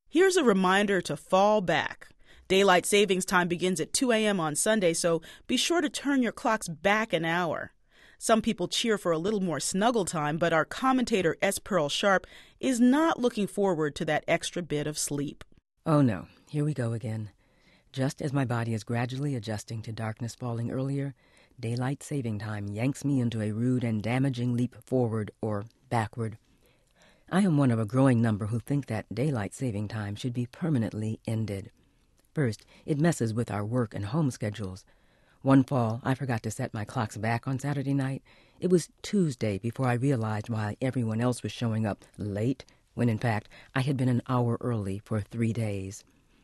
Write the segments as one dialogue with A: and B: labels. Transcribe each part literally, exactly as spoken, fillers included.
A: Here's a reminder to fall back. Daylight savings time begins at two a.m. on Sunday, so be sure to turn your clocks back an hour. Some people cheer for a little more snuggle time, but our commentator S. Pearl Sharp is not looking forward to that extra bit of sleep.
B: Oh no, here we go again. Just as my body is gradually adjusting to darkness falling earlier, daylight saving time yanks me into a rude and damaging leap forward or backward. I am one of a growing number who think that daylight saving time should be permanently ended. First, it messes with our work and home schedules. One fall, I forgot to set my clocks back on Saturday night. It was Tuesday before I realized why everyone else was showing up late, when in fact I had been an hour early for three days.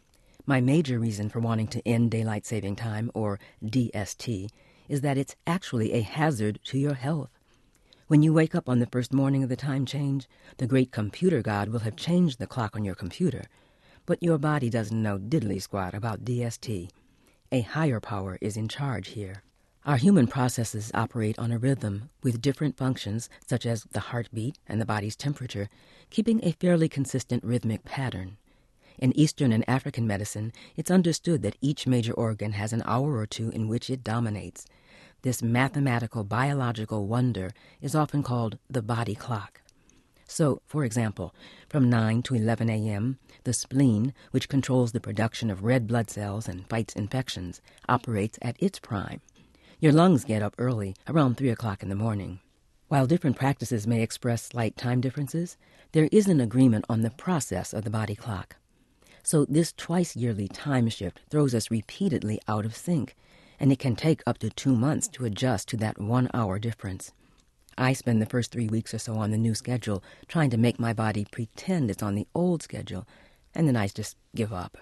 B: My major reason for wanting to end daylight saving time, or D S T, is that it's actually a hazard to your health. When you wake up on the first morning of the time change, the great computer god will have changed the clock on your computer. But your body doesn't know diddly squat about D S T. A higher power is in charge here. Our human processes operate on a rhythm with different functions, such as the heartbeat and the body's temperature, keeping a fairly consistent rhythmic pattern. In Eastern and African medicine, it's understood that each major organ has an hour or two in which it dominates. This mathematical biological wonder is often called the body clock. So, for example, from nine to eleven a.m., the spleen, which controls the production of red blood cells and fights infections, operates at its prime. Your lungs get up early, around three o'clock in the morning. While different practices may express slight time differences, there is an agreement on the process of the body clock. So this twice-yearly time shift throws us repeatedly out of sync, and it can take up to two months to adjust to that one-hour difference. I spend the first three weeks or so on the new schedule trying to make my body pretend it's on the old schedule, and then I just give up.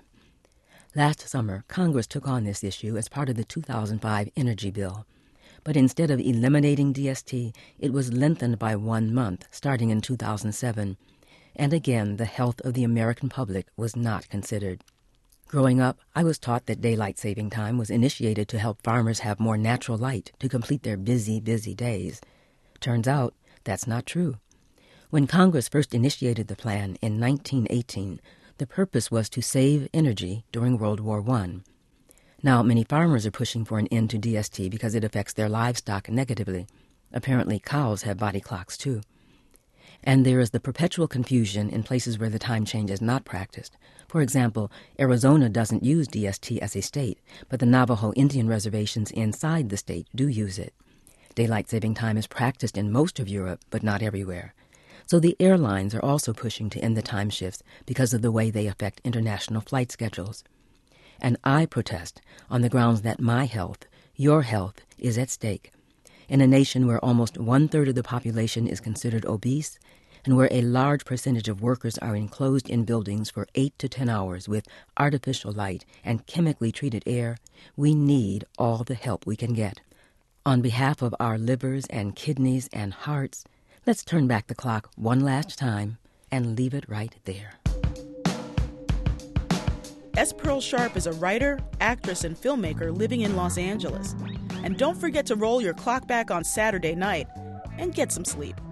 B: Last summer, Congress took on this issue as part of the two thousand five Energy Bill. But instead of eliminating D S T, it was lengthened by one month, starting in two thousand seven. And again, the health of the American public was not considered. Growing up, I was taught that daylight saving time was initiated to help farmers have more natural light to complete their busy, busy days. Turns out, that's not true. When Congress first initiated the plan in nineteen eighteen, the purpose was to save energy during World War One. Now, many farmers are pushing for an end to D S T because it affects their livestock negatively. Apparently, cows have body clocks, too. And there is the perpetual confusion in places where the time change is not practiced. For example, Arizona doesn't use D S T as a state, but the Navajo Indian reservations inside the state do use it. Daylight saving time is practiced in most of Europe, but not everywhere. So the airlines are also pushing to end the time shifts because of the way they affect international flight schedules. And I protest on the grounds that my health, your health, is at stake. In a nation where almost one-third of the population is considered obese, and where a large percentage of workers are enclosed in buildings for eight to ten hours with artificial light and chemically treated air, we need all the help we can get. On behalf of our livers and kidneys and hearts, let's turn back the clock one last time and leave it right there.
A: S. Pearl Sharp is a writer, actress, and filmmaker living in Los Angeles. And don't forget to roll your clock back on Saturday night and get some sleep.